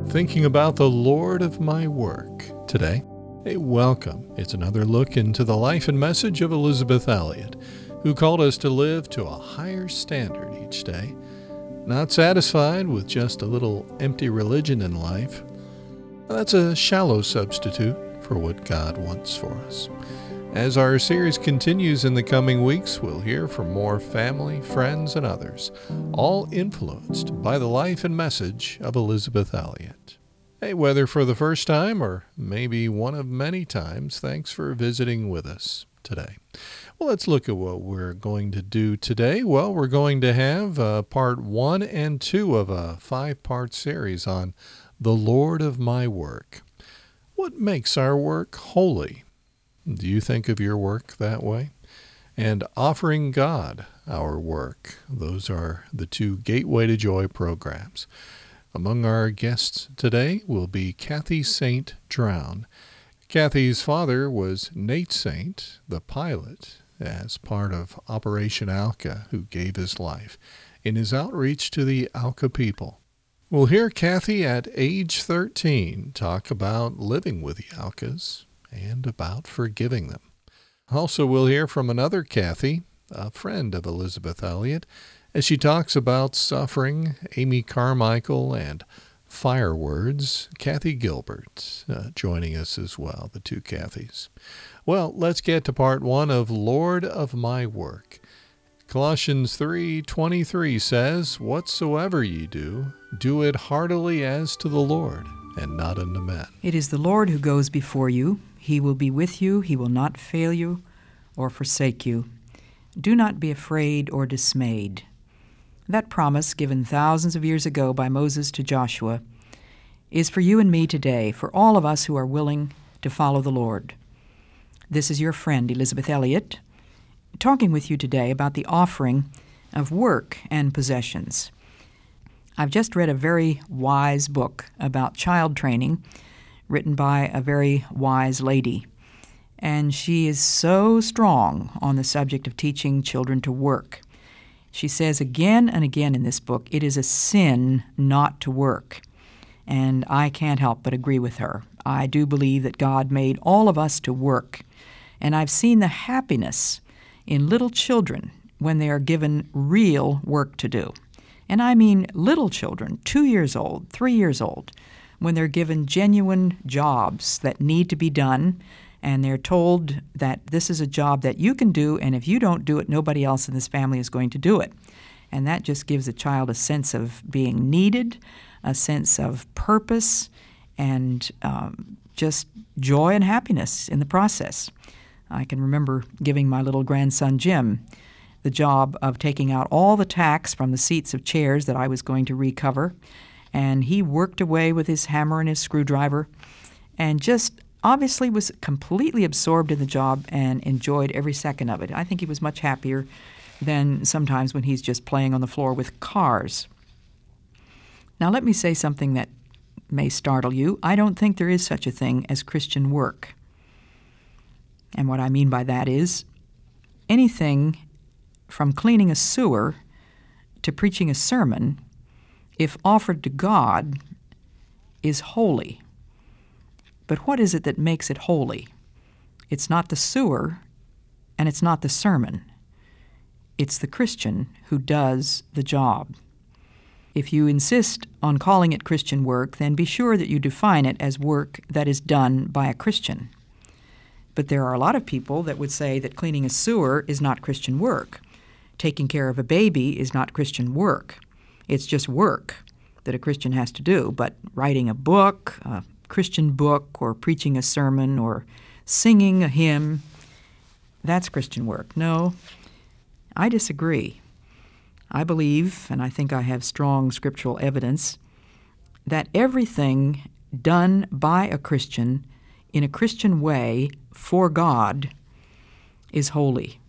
thinking about the Lord of my work today. Hey, welcome. It's another look into the life and message of Elisabeth Elliot, who called us to live to a higher standard each day. Not satisfied with just a little empty religion in life. That's a shallow substitute for what God wants for us. As our series continues in the coming weeks, we'll hear from more family, friends, and others, all influenced by the life and message of Elisabeth Elliot. Hey, whether for the first time or maybe one of many times, thanks for visiting with us today. Well, let's look at what we're going to do today. Well, we're going to have part 1 and 2 of a 5-part series on the Lord of my work. What makes our work holy? Do you think of your work that way? And offering God our work. Those are the 2 Gateway to Joy programs. Among our guests today will be Kathy St. Drown. Kathy's father was Nate Saint, the pilot, as part of Operation Alka, who gave his life in his outreach to the Alka people. We'll hear Kathy at age 13 talk about living with the Alkas and about forgiving them. Also, we'll hear from another Kathy, a friend of Elisabeth Elliot, as she talks about suffering. Amy Carmichael and Firewords, Kathy Gilbert, joining us as well, the 2 Kathys. Well, let's get to part 1 of Lord of my work. Colossians 3:23 says, "Whatsoever ye do, do it heartily as to the Lord, and not unto men." It is the Lord who goes before you. He will be with you. He will not fail you or forsake you. Do not be afraid or dismayed. That promise, given thousands of years ago by Moses to Joshua, is for you and me today, for all of us who are willing to follow the Lord. This is your friend, Elisabeth Elliot, talking with you today about the offering of work and possessions. I've just read a very wise book about child training, written by a very wise lady. And she is so strong on the subject of teaching children to work. She says again and again in this book, it is a sin not to work. And I can't help but agree with her. I do believe that God made all of us to work. And I've seen the happiness in little children when they are given real work to do. And I mean little children, 2 years old, 3 years old, when they're given genuine jobs that need to be done, and they're told that this is a job that you can do, and if you don't do it, nobody else in this family is going to do it. And that just gives a child a sense of being needed, a sense of purpose, and just joy and happiness in the process. I can remember giving my little grandson Jim the job of taking out all the tacks from the seats of chairs that I was going to recover, and he worked away with his hammer and his screwdriver and just obviously was completely absorbed in the job and enjoyed every second of it. I think he was much happier than sometimes when he's just playing on the floor with cars. Now let me say something that may startle you. I don't think there is such a thing as Christian work. And what I mean by that is anything from cleaning a sewer to preaching a sermon, if offered to God, is holy. But what is it that makes it holy? It's not the sewer, and it's not the sermon. It's the Christian who does the job. If you insist on calling it Christian work, then be sure that you define it as work that is done by a Christian. But there are a lot of people that would say that cleaning a sewer is not Christian work. Taking care of a baby is not Christian work. It's just work that a Christian has to do. But writing a book, a Christian book, or preaching a sermon, or singing a hymn, that's Christian work. No, I disagree. I believe, and I think I have strong scriptural evidence, that everything done by a Christian in a Christian way for God is holy.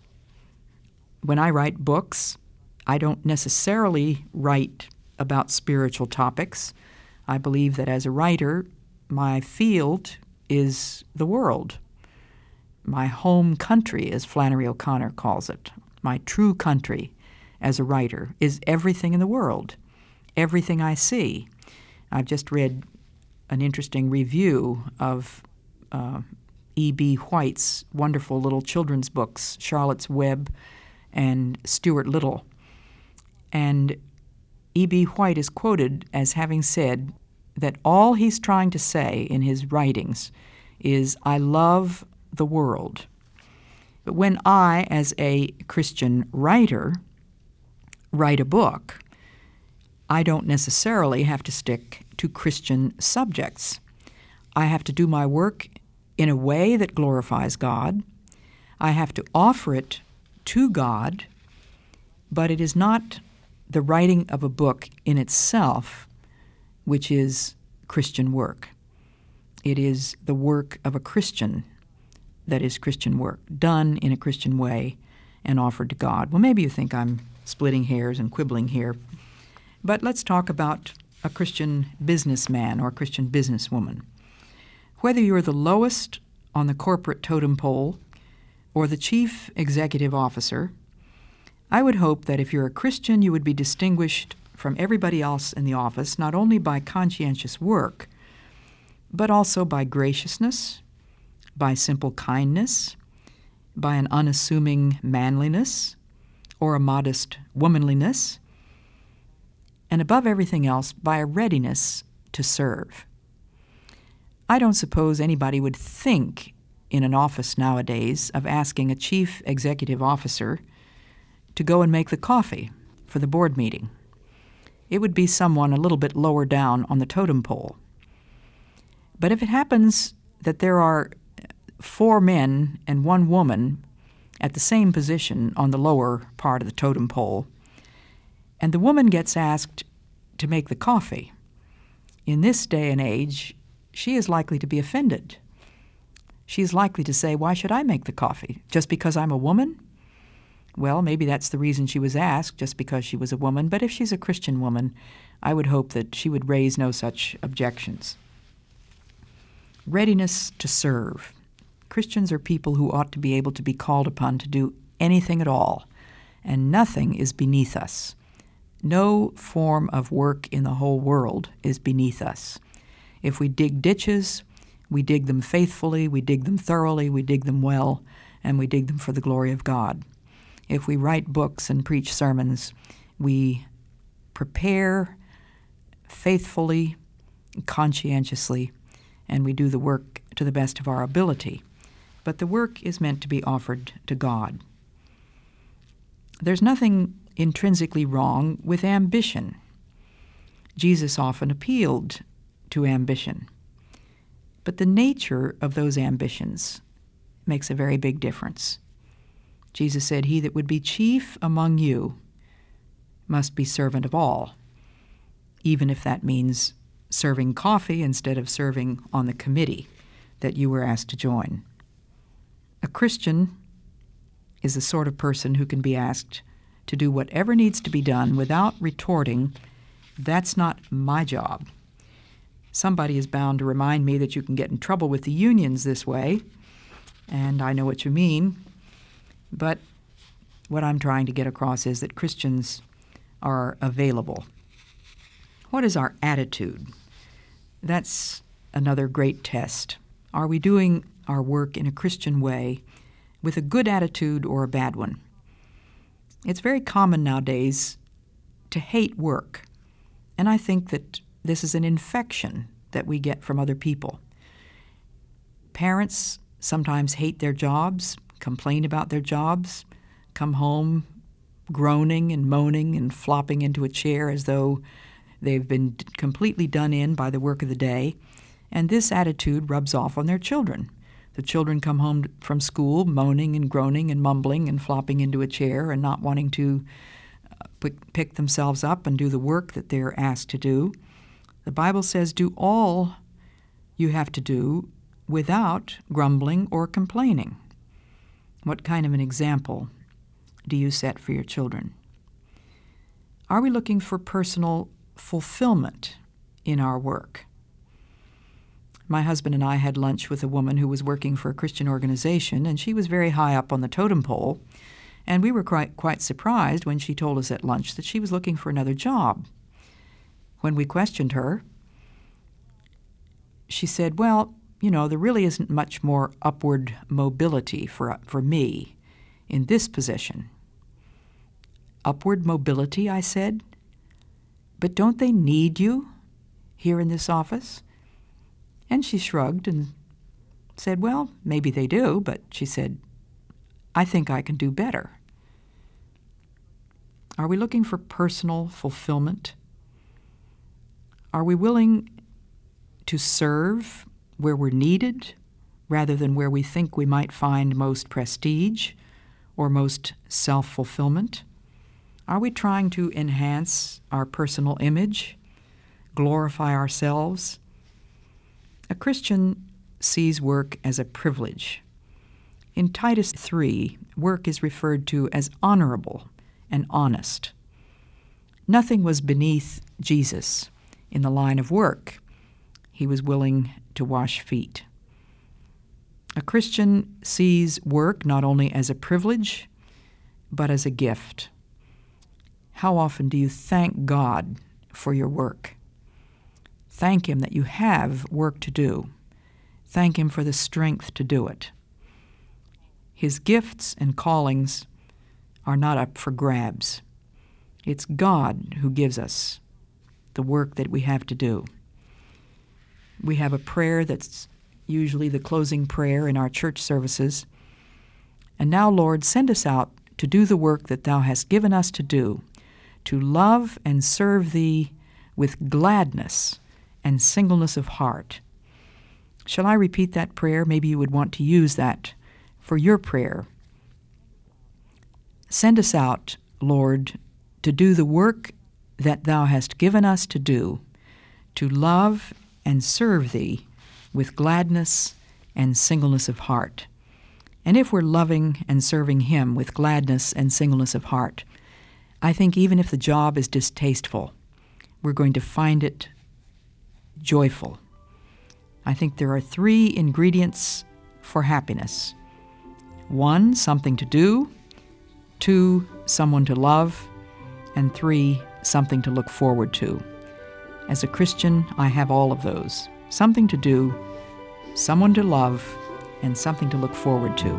When I write books, I don't necessarily write about spiritual topics. I believe that as a writer, my field is the world. My home country, as Flannery O'Connor calls it, my true country as a writer, is everything in the world, everything I see. I've just read an interesting review of E.B. White's wonderful little children's books, Charlotte's Web and Stuart Little. And E.B. White is quoted as having said that all he's trying to say in his writings is, I love the world. But when I, as a Christian writer, write a book, I don't necessarily have to stick to Christian subjects. I have to do my work in a way that glorifies God. I have to offer it to God, but it is not the writing of a book in itself which is Christian work. It is the work of a Christian that is Christian work, done in a Christian way and offered to God. Well, maybe you think I'm splitting hairs and quibbling here, but let's talk about a Christian businessman or a Christian businesswoman. Whether you're the lowest on the corporate totem pole or the chief executive officer, I would hope that if you're a Christian, you would be distinguished from everybody else in the office, not only by conscientious work, but also by graciousness, by simple kindness, by an unassuming manliness, or a modest womanliness, and above everything else, by a readiness to serve. I don't suppose anybody would think in an office nowadays of asking a chief executive officer to go and make the coffee for the board meeting. It would be someone a little bit lower down on the totem pole. But if it happens that there are 4 men and 1 woman at the same position on the lower part of the totem pole, and the woman gets asked to make the coffee, in this day and age, she is likely to be offended. She is likely to say, why should I make the coffee? Just because I'm a woman? Well, maybe that's the reason she was asked, just because she was a woman, but if she's a Christian woman, I would hope that she would raise no such objections. Readiness to serve. Christians are people who ought to be able to be called upon to do anything at all, and nothing is beneath us. No form of work in the whole world is beneath us. If we dig ditches, we dig them faithfully, we dig them thoroughly, we dig them well, and we dig them for the glory of God. If we write books and preach sermons, we prepare faithfully, conscientiously, and we do the work to the best of our ability. But the work is meant to be offered to God. There's nothing intrinsically wrong with ambition. Jesus often appealed to ambition. But the nature of those ambitions makes a very big difference. Jesus said, he that would be chief among you must be servant of all, even if that means serving coffee instead of serving on the committee that you were asked to join. A Christian is the sort of person who can be asked to do whatever needs to be done without retorting, that's not my job. Somebody is bound to remind me that you can get in trouble with the unions this way, and I know what you mean. But what I'm trying to get across is that Christians are available. What is our attitude? That's another great test. Are we doing our work in a Christian way with a good attitude or a bad one? It's very common nowadays to hate work, and I think that this is an infection that we get from other people. Parents sometimes hate their jobs, complain about their jobs, come home groaning and moaning and flopping into a chair as though they've been completely done in by the work of the day, and this attitude rubs off on their children. The children come home from school moaning and groaning and mumbling and flopping into a chair and not wanting to pick themselves up and do the work that they're asked to do. The Bible says, do all you have to do without grumbling or complaining. What kind of an example do you set for your children? Are we looking for personal fulfillment in our work? My husband and I had lunch with a woman who was working for a Christian organization, and she was very high up on the totem pole, and we were quite surprised when she told us at lunch that she was looking for another job. When we questioned her, she said, well, there really isn't much more upward mobility for me in this position. Upward mobility, I said. But don't they need you here in this office? And she shrugged and said, well, maybe they do, but she said, I think I can do better. Are we looking for personal fulfillment? Are we willing to serve where we're needed rather than where we think we might find most prestige or most self-fulfillment? Are we trying to enhance our personal image, glorify ourselves? A Christian sees work as a privilege. In Titus 3, work is referred to as honorable and honest. Nothing was beneath Jesus in the line of work. He was willing to wash feet. A Christian sees work not only as a privilege, but as a gift. How often do you thank God for your work? Thank Him that you have work to do. Thank Him for the strength to do it. His gifts and callings are not up for grabs. It's God who gives us the work that we have to do. We have a prayer that's usually the closing prayer in our church services. And now, Lord, send us out to do the work that Thou hast given us to do, to love and serve Thee with gladness and singleness of heart. Shall I repeat that prayer? Maybe you would want to use that for your prayer. Send us out, Lord, to do the work that Thou hast given us to do, to love and serve Thee with gladness and singleness of heart. And if we're loving and serving Him with gladness and singleness of heart, I think even if the job is distasteful, we're going to find it joyful. I think there are 3 ingredients for happiness. 1, something to do. 2, someone to love. And 3, something to look forward to. As a Christian, I have all of those. Something to do, someone to love, and something to look forward to.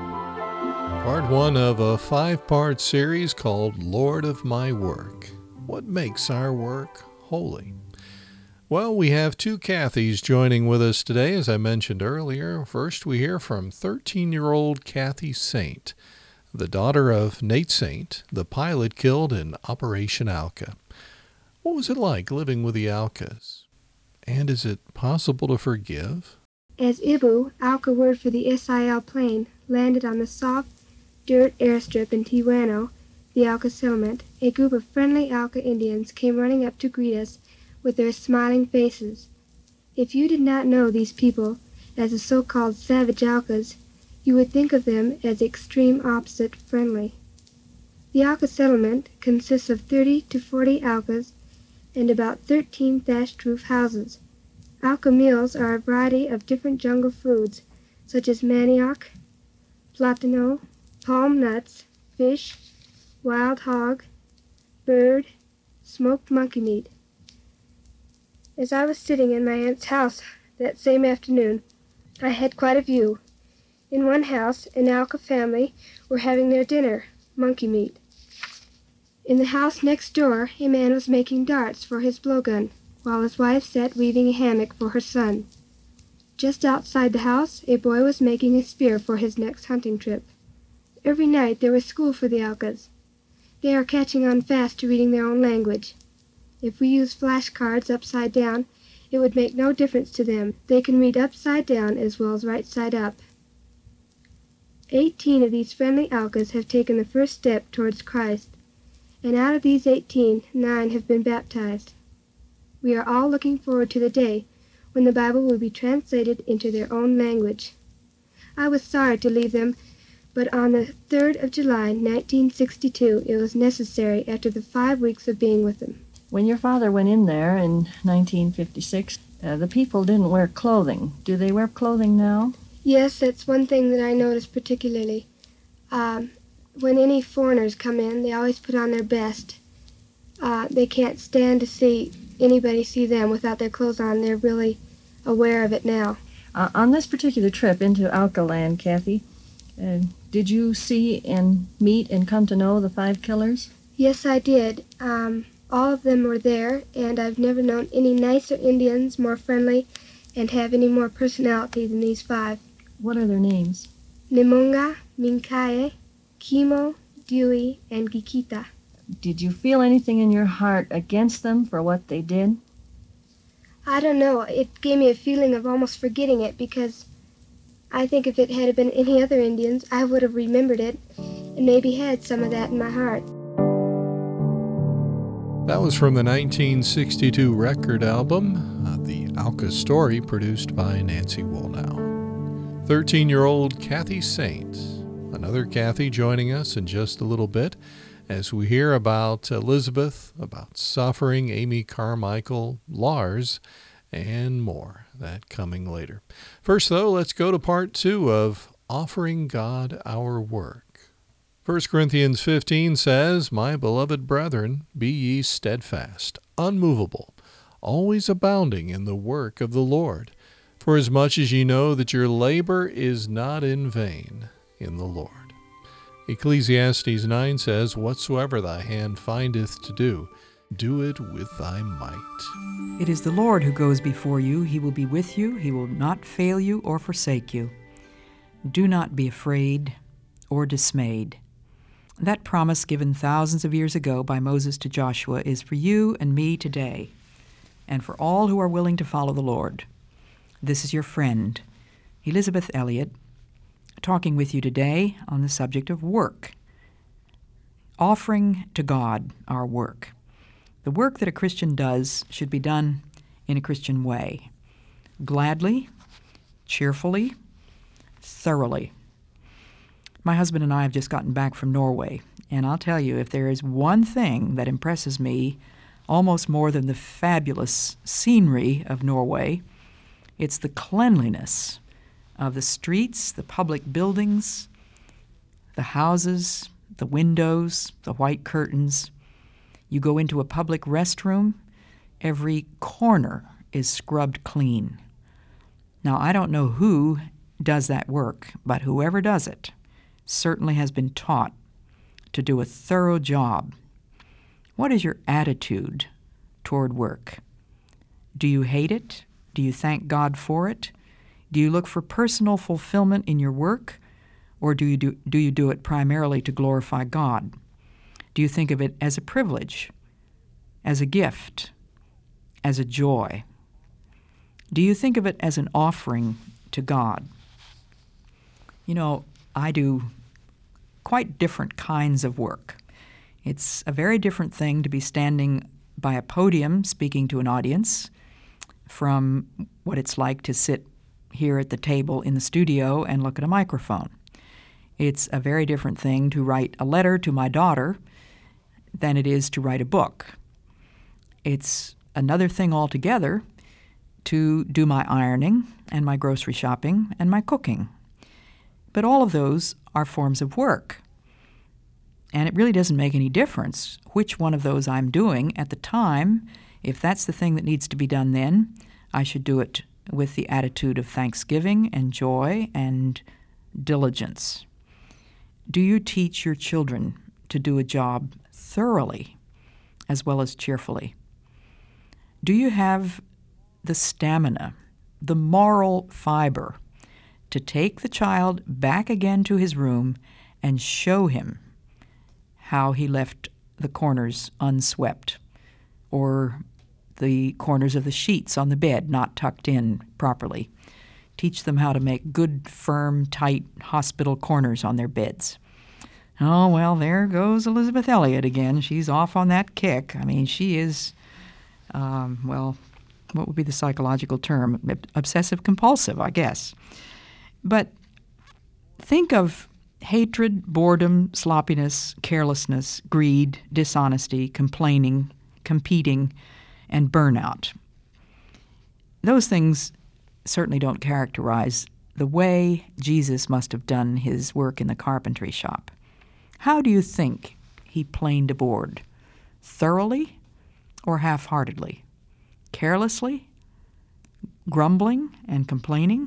Part 1 of a 5-part series called Lord of My Work. What makes our work holy? Well, we have 2 Kathys joining with us today, as I mentioned earlier. First, we hear from 13-year-old Kathy Saint, the daughter of Nate Saint, the pilot killed in Operation Alka. What was it like living with the Alkas? And is it possible to forgive? As Ibu, Alka word for the SIL plane, landed on the soft dirt airstrip in Tijuana, the Alka settlement, a group of friendly Alka Indians came running up to greet us with their smiling faces. If you did not know these people as the so-called savage Alkas, you would think of them as the extreme opposite friendly. The Alka settlement consists of 30 to 40 Alkas and about 13 thatched roof houses. Alka meals are a variety of different jungle foods, such as manioc, platano, palm nuts, fish, wild hog, bird, smoked monkey meat. As I was sitting in my aunt's house that same afternoon, I had quite a view. In one house, an Alka family were having their dinner, monkey meat. In the house next door, a man was making darts for his blowgun, while his wife sat weaving a hammock for her son. Just outside the house, a boy was making a spear for his next hunting trip. Every night there was school for the Alkas. They are catching on fast to reading their own language. If we use flashcards upside down, it would make no difference to them. They can read upside down as well as right side up. 18 of these friendly Alkas have taken the first step towards Christ, and out of these 18, 9 have been baptized. We are all looking forward to the day when the Bible will be translated into their own language. I was sorry to leave them, but on the 3rd of July, 1962, it was necessary after the 5 weeks of being with them. When your father went in there in 1956, the people didn't wear clothing. Do they wear clothing now? Yes, that's one thing that I noticed particularly. When any foreigners come in, they always put on their best. They can't stand to see anybody see them without their clothes on. They're really aware of it now. On this particular trip into Alkaland, Kathy, did you see and meet and come to know the 5 killers? Yes, I did. All of them were there, and I've never known any nicer Indians, more friendly, and have any more personality than these 5. What are their names? Nimunga, Minkaye, Kimo, Dewey, and Gikita. Did you feel anything in your heart against them for what they did? I don't know. It gave me a feeling of almost forgetting it, because I think if it had been any other Indians, I would have remembered it and maybe had some of that in my heart. That was from the 1962 record album, The Auca Story, produced by Nancy Woolnow. 13-year-old Kathy Saint, another Kathy, joining us in just a little bit as we hear about Elizabeth, about suffering, Amy Carmichael, Lars, and more. That coming later. First, though, let's go to part 2 of Offering God Our Work. 1 Corinthians 15 says, "My beloved brethren, be ye steadfast, unmovable, always abounding in the work of the Lord, for as much as ye know that your labor is not in vain in the Lord." Ecclesiastes 9 says, "Whatsoever thy hand findeth to do, do it with thy might." It is the Lord who goes before you. He will be with you. He will not fail you or forsake you. Do not be afraid or dismayed. That promise given thousands of years ago by Moses to Joshua is for you and me today, and for all who are willing to follow the Lord. This is your friend, Elizabeth Elliot, talking with you today on the subject of work. Offering to God our work. The work that a Christian does should be done in a Christian way. Gladly, cheerfully, thoroughly. My husband and I have just gotten back from Norway, and I'll tell you, if there is one thing that impresses me almost more than the fabulous scenery of Norway, it's the cleanliness of the streets, the public buildings, the houses, the windows, the white curtains. You go into a public restroom, every corner is scrubbed clean. Now, I don't know who does that work, but whoever does it certainly has been taught to do a thorough job. What is your attitude toward work? Do you hate it? Do you thank God for it? Do you look for personal fulfillment in your work, or do you do it primarily to glorify God? Do you think of it as a privilege, as a gift, as a joy? Do you think of it as an offering to God? You know, I do quite different kinds of work. It's a very different thing to be standing by a podium speaking to an audience from what it's like to sit here at the table in the studio and look at a microphone. It's a very different thing to write a letter to my daughter than it is to write a book. It's another thing altogether to do my ironing and my grocery shopping and my cooking. But all of those are forms of work. And it really doesn't make any difference which one of those I'm doing at the time. If that's the thing that needs to be done then, I should do it with the attitude of thanksgiving and joy and diligence. Do you teach your children to do a job thoroughly as well as cheerfully? Do you have the stamina, the moral fiber to take the child back again to his room and show him how he left the corners unswept, or the corners of the sheets on the bed not tucked in properly? Teach them how to make good, firm, tight hospital corners on their beds. Oh, well, there goes Elizabeth Elliot again. She's off on that kick. I mean, she is, well, what would be the psychological term? Obsessive-compulsive, I guess. But think of hatred, boredom, sloppiness, carelessness, greed, dishonesty, complaining, competing, and burnout. Those things certainly don't characterize the way Jesus must have done his work in the carpentry shop. How do you think he planed a board? Thoroughly or half-heartedly? Carelessly? grumbling and complaining?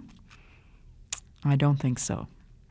I don't think so.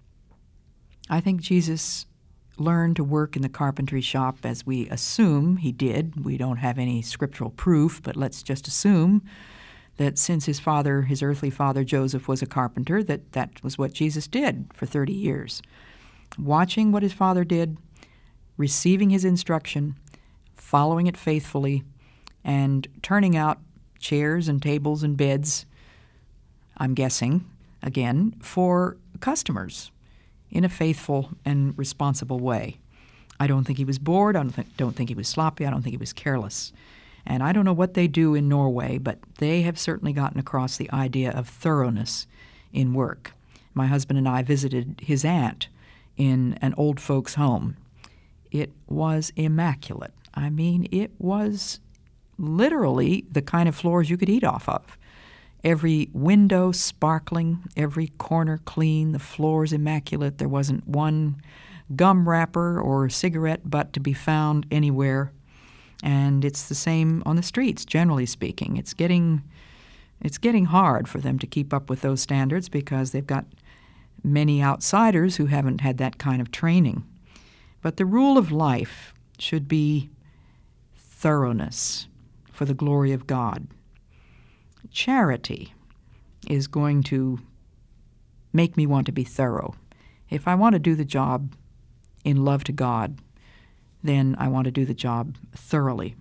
I think Jesus learned to work in the carpentry shop as we assume he did. We don't have any scriptural proof, but let's just assume that since his earthly father Joseph was a carpenter, that was what Jesus did for 30 years. Watching what his father did, receiving his instruction, following it faithfully, and turning out chairs and tables and beds, I'm guessing, again, for customers in a faithful and responsible way. I don't think he was bored. I don't think he was sloppy. I don't think he was careless. And I don't know what they do in Norway, but they have certainly gotten across the idea of thoroughness in work. My husband and I visited his aunt in an old folks' home. It was immaculate. I mean, it was literally the kind of floors you could eat off of. Every window sparkling, every corner clean, the floors immaculate. There wasn't one gum wrapper or cigarette butt to be found anywhere. And it's the same on the streets, generally speaking. It's getting hard for them to keep up with those standards because they've got many outsiders who haven't had that kind of training. But the rule of life should be thoroughness for the glory of God. Charity is going to make me want to be thorough. If I want to do the job in love to God, then I want to do the job thoroughly.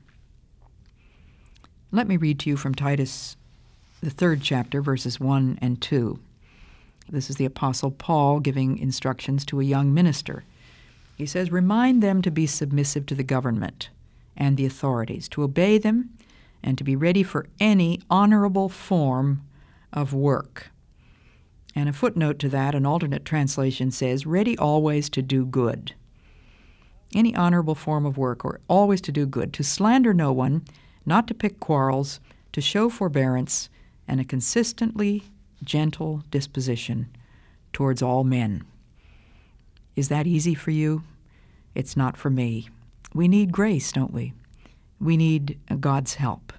Let me read to you from Titus, the 3rd chapter, verses 1 and 2. This is the Apostle Paul giving instructions to a young minister. He says, "Remind them to be submissive to the government and the authorities, to obey them, and to be ready for any honorable form of work." And a footnote to that, an alternate translation says, "Ready always to do good." Any honorable form of work, or always to do good, to slander no one, not to pick quarrels, to show forbearance, and a consistently gentle disposition towards all men. Is that easy for you? It's not for me. We need grace, don't we? We need God's help.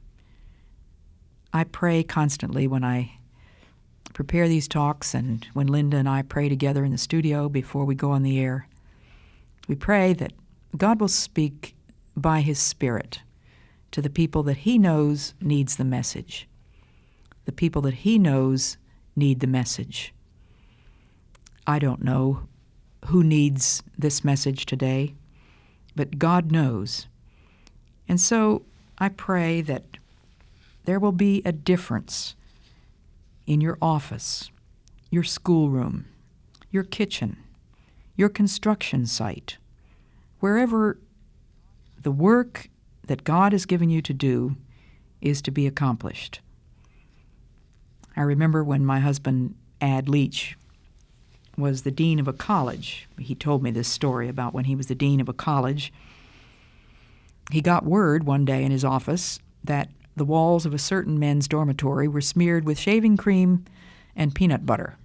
I pray constantly when I prepare these talks and when Linda and I pray together in the studio before we go on the air. We pray that God will speak by His Spirit to the people that He knows needs the message. The people that He knows need the message. I don't know who needs this message today, but God knows. And so I pray that there will be a difference in your office, your schoolroom, your kitchen, your construction site, wherever the work that God has given you to do is to be accomplished. I remember when my husband, Ad Leach, was the dean of a college. He told me this story about when he was the dean of a college. He got word one day in his office that the walls of a certain men's dormitory were smeared with shaving cream and peanut butter.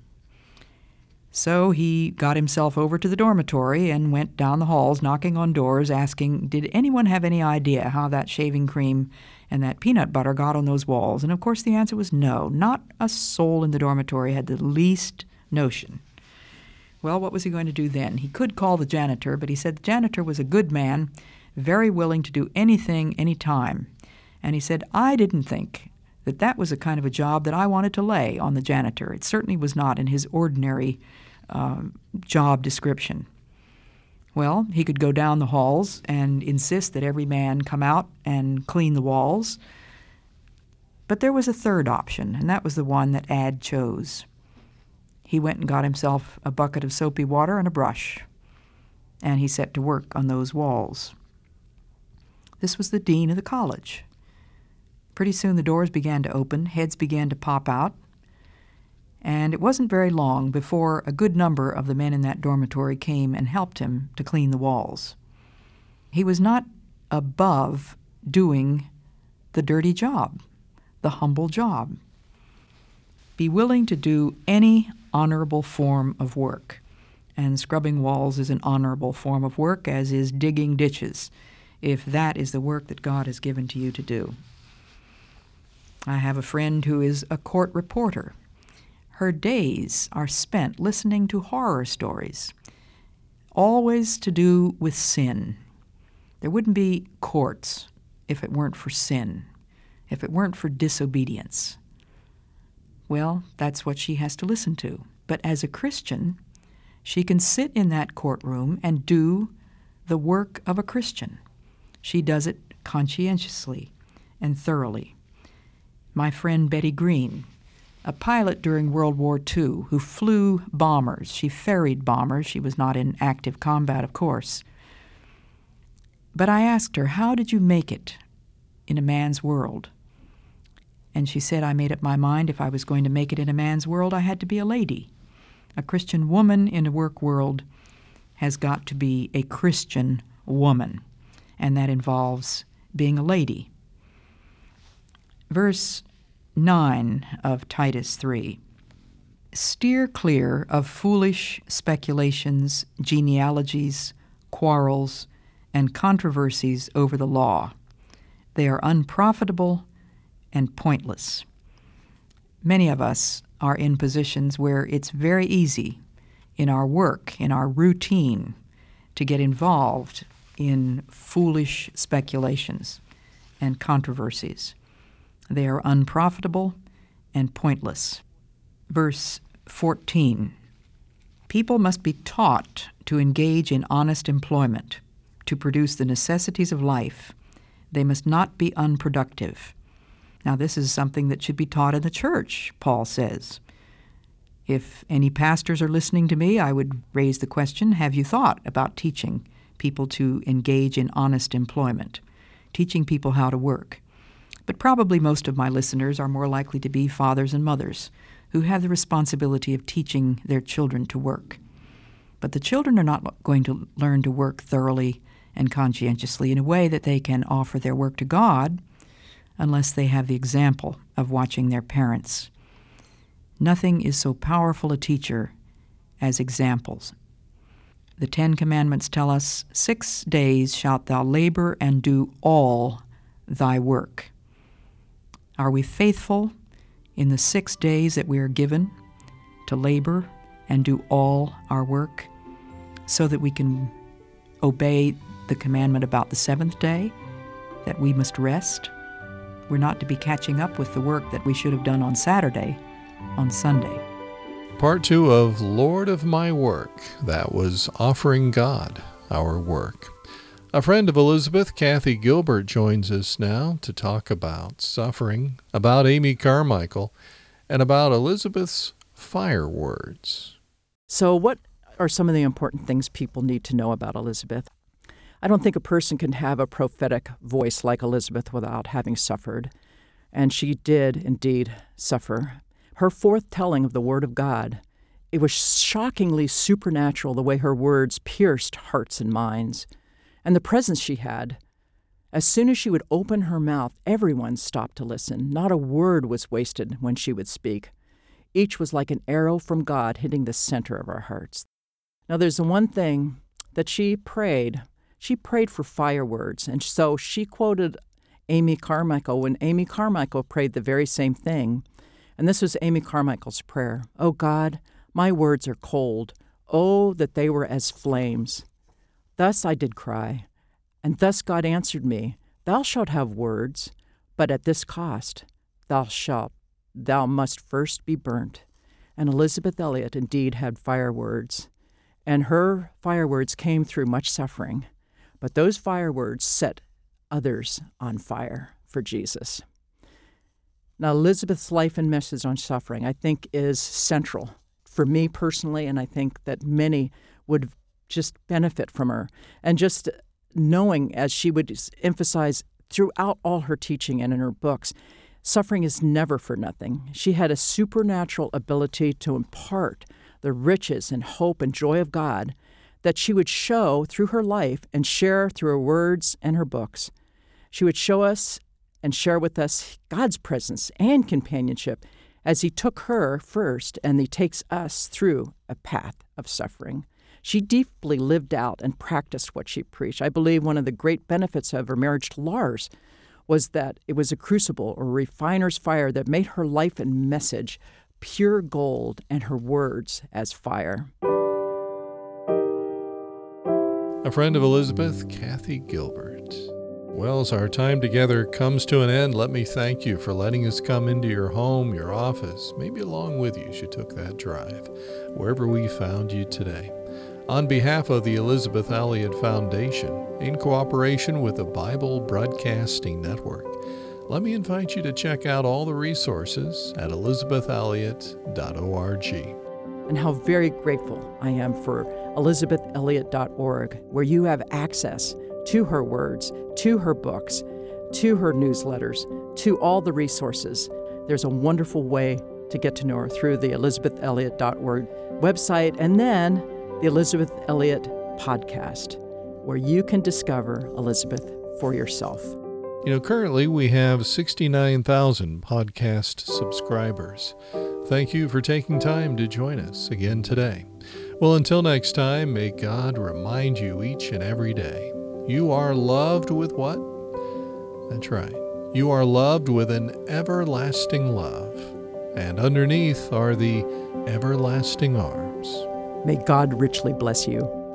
So he got himself over to the dormitory and went down the halls knocking on doors asking, did anyone have any idea how that shaving cream and that peanut butter got on those walls? And of course the answer was no. Not a soul in the dormitory had the least notion. Well, what was he going to do then? He could call the janitor, but he said the janitor was a good man, very willing to do anything, anytime. And he said, I didn't think that that was a kind of a job that I wanted to lay on the janitor. It certainly was not in his ordinary job description. Well, he could go down the halls and insist that every man come out and clean the walls. But there was a third option, and that was the one that Ad chose. He went and got himself a bucket of soapy water and a brush, and he set to work on those walls. This was the dean of the college. Pretty soon the doors began to open, heads began to pop out, and it wasn't very long before a good number of the men in that dormitory came and helped him to clean the walls. He was not above doing the dirty job, the humble job. Be willing to do any honorable form of work, and scrubbing walls is an honorable form of work, as is digging ditches, if that is the work that God has given to you to do. I have a friend who is a court reporter. Her days are spent listening to horror stories, always to do with sin. There wouldn't be courts if it weren't for sin, if it weren't for disobedience. Well, that's what she has to listen to. But as a Christian, she can sit in that courtroom and do the work of a Christian. She does it conscientiously and thoroughly. My friend Betty Green, a pilot during World War II who flew bombers. She ferried bombers. She was not in active combat, of course. But I asked her, how did you make it in a man's world? And she said, I made up my mind if I was going to make it in a man's world, I had to be a lady. A Christian woman in a work world has got to be a Christian woman, and that involves being a lady. Verse 9 of Titus 3. Steer clear of foolish speculations, genealogies, quarrels, and controversies over the law. They are unprofitable and pointless. Many of us are in positions where it's very easy in our work, in our routine, to get involved in foolish speculations and controversies. They are unprofitable and pointless. Verse 14. People must be taught to engage in honest employment, to produce the necessities of life. They must not be unproductive. Now, this is something that should be taught in the church, Paul says. If any pastors are listening to me, I would raise the question, have you thought about teaching people to engage in honest employment, teaching people how to work? But probably most of my listeners are more likely to be fathers and mothers who have the responsibility of teaching their children to work. But the children are not going to learn to work thoroughly and conscientiously in a way that they can offer their work to God unless they have the example of watching their parents. Nothing is so powerful a teacher as examples. The 10 Commandments tell us, 6 days shalt thou labor and do all thy work. Are we faithful in the 6 days that we are given to labor and do all our work so that we can obey the commandment about the 7th day, that we must rest? We're not to be catching up with the work that we should have done on Saturday, on Sunday. Part 2 of Lord of My Work. That was offering God our work. A friend of Elizabeth, Kathy Gilbert, joins us now to talk about suffering, about Amy Carmichael, and about Elizabeth's fire words. So what are some of the important things people need to know about Elizabeth? I don't think a person can have a prophetic voice like Elizabeth without having suffered. And she did indeed suffer. Her forthtelling of the Word of God, it was shockingly supernatural the way her words pierced hearts and minds. And the presence she had, as soon as she would open her mouth, everyone stopped to listen. Not a word was wasted when she would speak. Each was like an arrow from God hitting the center of our hearts. Now there's the one thing that she prayed. She prayed for fire words, and so she quoted Amy Carmichael when Amy Carmichael prayed the very same thing. And this was Amy Carmichael's prayer. "Oh God, my words are cold. Oh, that they were as flames. Thus I did cry, and thus God answered me, Thou shalt have words, but at this cost. Thou must first be burnt." And Elizabeth Elliot indeed had fire words, and her fire words came through much suffering. But those fire words set others on fire for Jesus. Now, Elizabeth's life and message on suffering, I think, is central for me personally, and I think that many would just benefit from her. And just knowing, as she would emphasize throughout all her teaching and in her books, suffering is never for nothing. She had a supernatural ability to impart the riches and hope and joy of God that she would show through her life and share through her words and her books. She would show us and share with us God's presence and companionship as he took her first and he takes us through a path of suffering. She deeply lived out and practiced what she preached. I believe one of the great benefits of her marriage to Lars was that it was a crucible or refiner's fire that made her life and message pure gold and her words as fire. A friend of Elizabeth, Kathy Gilbert. Well, as our time together comes to an end, let me thank you for letting us come into your home, your office, maybe along with you as you took that drive, wherever we found you today. On behalf of the Elizabeth Elliot Foundation, in cooperation with the Bible Broadcasting Network, let me invite you to check out all the resources at elizabethelliot.org. And how very grateful I am for elizabethelliot.org, where you have access to her words, to her books, to her newsletters, to all the resources. There's a wonderful way to get to know her through the elizabethelliot.org website and then the Elizabeth Elliot podcast, where you can discover Elizabeth for yourself. Currently we have 69,000 podcast subscribers. Thank you for taking time to join us again today. Well, until next time, may God remind you each and every day, you are loved with what? That's right. You are loved with an everlasting love, and underneath are the everlasting arms. May God richly bless you.